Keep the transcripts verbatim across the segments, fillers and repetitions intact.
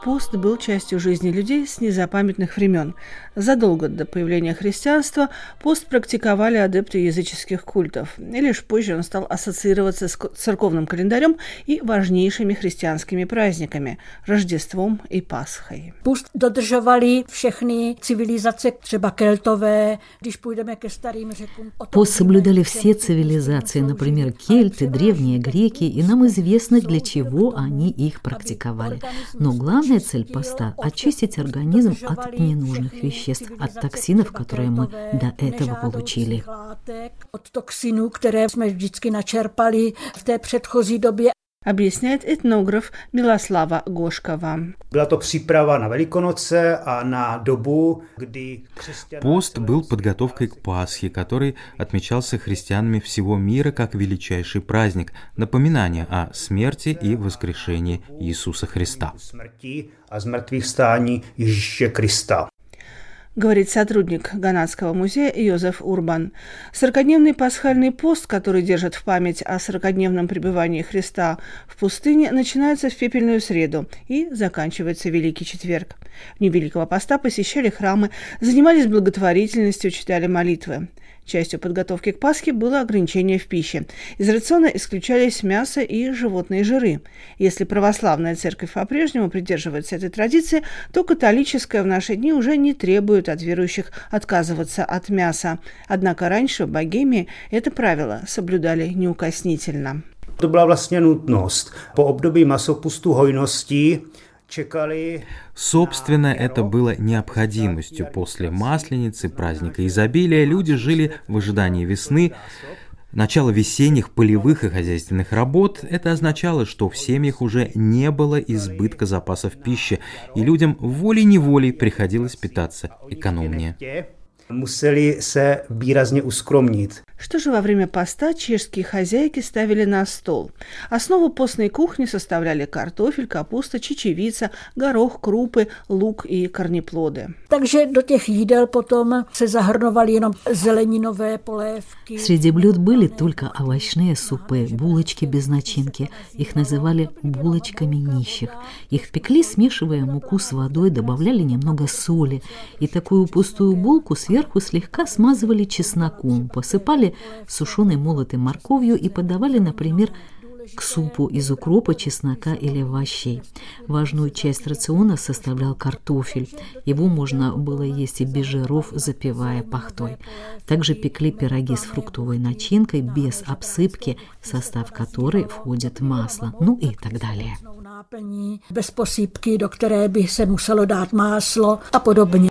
пост был частью жизни людей с незапамятных времен. Задолго до появления христианства пост практиковали адепты языческих культов, и лишь позже он стал ассоциироваться с церковным календарем и важнейшими христианскими праздниками – Рождеством и Пасхой. Пост dodržovali všechny civilizace, třeba Keltové, když půjdeme ke starým řekům. Пост соблюдали все цивилизации, например, кельты, древние греки, и нам известно, для чего они их практиковали. Но главная цель поста – очистить организм от ненужных веществ, от токсинов, которые мы до этого получили. От токсинů, které jsme vždycky načerpali v té předchozí době. Объясняет этнограф Милослава Гошкова. Была то příprava на Великоноце, а на добу, kdy христиане... Пост был подготовкой к Пасхе, который отмечался христианами всего мира как величайший праздник, напоминание о смерти и воскрешении Иисуса Христа. Смерти а змертвихвстání Ježíše Krista. Говорит сотрудник Ганатского музея Йозеф Урбан. Сорокадневный пасхальный пост, который держит в память о сорокадневном пребывании Христа в пустыне, начинается в пепельную среду и заканчивается Великий четверг. В дни Великого поста посещали храмы, занимались благотворительностью, читали молитвы. Частью подготовки к Пасхе было ограничение в пище. Из рациона исключались мясо и животные жиры. Если православная церковь по-прежнему придерживается этой традиции, то католическая в наши дни уже не требует от верующих отказываться от мяса. Однако раньше в Богемии это правило соблюдали неукоснительно. To byla vlastně nutnost. Po období masopustu hojnosti čekali. Собственно, это было необходимостью. После Масленицы, праздника изобилия, люди жили в ожидании весны, начала весенних полевых и хозяйственных работ. Это означало, что в семьях уже не было избытка запасов пищи, и людям волей-неволей приходилось питаться экономнее. Museli se výrazně uskromnit. Что же во время поста чешские хозяйки ставили на стол? Основу постной кухни составляли картофель, капуста, чечевица, горох, крупы, лук и корнеплоды. Takže do těch jídel potom se zahrnovaly jenom zeleninové polévky. Среди блюд были только овощные супы, булочки без начинки. Их называли булочками нищих. Их пекли, смешивая муку с водой, добавляли немного соли. И такую пустую булку сверху слегка смазывали чесноком, посыпали сушеной молотой морковью и подавали, например, к супу из укропа, чеснока или овощей. Важную часть рациона составлял картофель. Его можно было есть и без жиров, запивая пахтой. Также пекли пироги с фруктовой начинкой, без обсыпки, в состав которой входит масло, ну и так далее. Bez posypky, do které by se muselo dát máslo a podobně.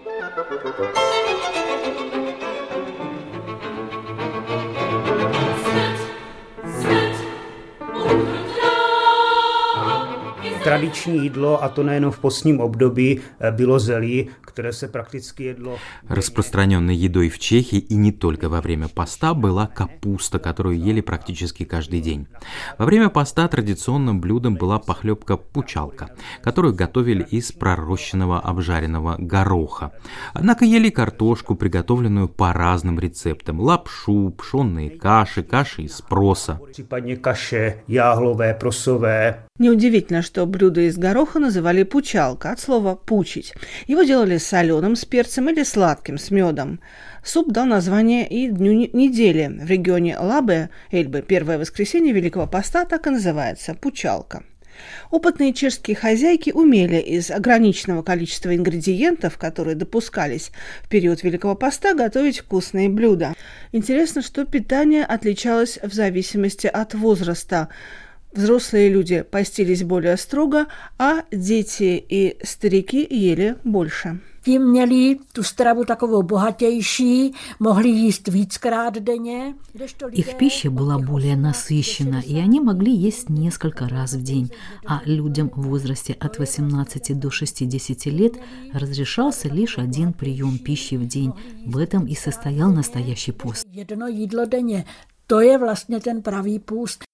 Tradiční jídlo, a to nejenom v postním období, bylo zelí, které se prakticky jedlo. Распространенной едой в Чехии и не только во время поста была капуста, которую ели практически каждый день. Во время поста традиционным блюдом была похлебка-пучалка, которую готовили из пророщенного обжаренного гороха. Однако ели картошку, приготовленную по разным рецептам: лапшу, пшенные каши, каши из проса. Případně kaše, jáhlové, prosové. Неудивительно, что блюдо из гороха называли пучалка, от слова «пучить». Его делали соленым с перцем или сладким с медом. Суп дал название и дню недели. В регионе Лабе, Эльбы, первое воскресенье Великого Поста так и называется – пучалка. Опытные чешские хозяйки умели из ограниченного количества ингредиентов, которые допускались в период Великого Поста, готовить вкусные блюда. Интересно, что питание отличалось в зависимости от возраста. Взрослые люди постились более строго, а дети и старики ели больше. Ti měli tu stravu takovou bohatější, mohli jíst víckrát denně. Их пища была более насыщена, и они могли есть несколько раз в день, а людям в возрасте от восемнадцати до шестидесяти лет разрешался лишь один прием пищи в день. В этом и состоял настоящий пост. Jedno jídlo denně. To je vlastně ten pravý půst.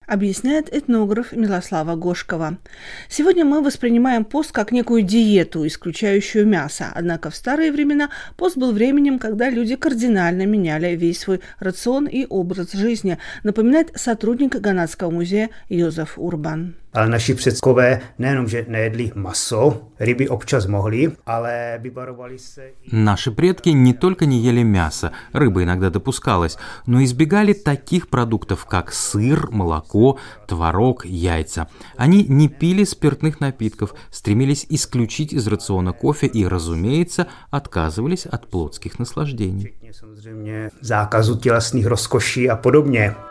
объясняет этнограф Милослава Гошкова. Сегодня мы воспринимаем пост как некую диету, исключающую мясо. Однако в старые времена пост был временем, когда люди кардинально меняли весь свой рацион и образ жизни, напоминает сотрудник Ганатского музея Josef Urban. Ale naši předkové nejenom, že nejedli maso, ryby občas mohli, ale vyvarovali se... Наши предки не только не ели мясо, рыба иногда допускалась, но избегали таких продуктов, как сыр, молоко, творог, яйца. Они не пили спиртных напитков, стремились исключить из рациона кофе и, разумеется, отказывались от плотских наслаждений. Samozřejmě zákazu tělesných rozkoší a podobně.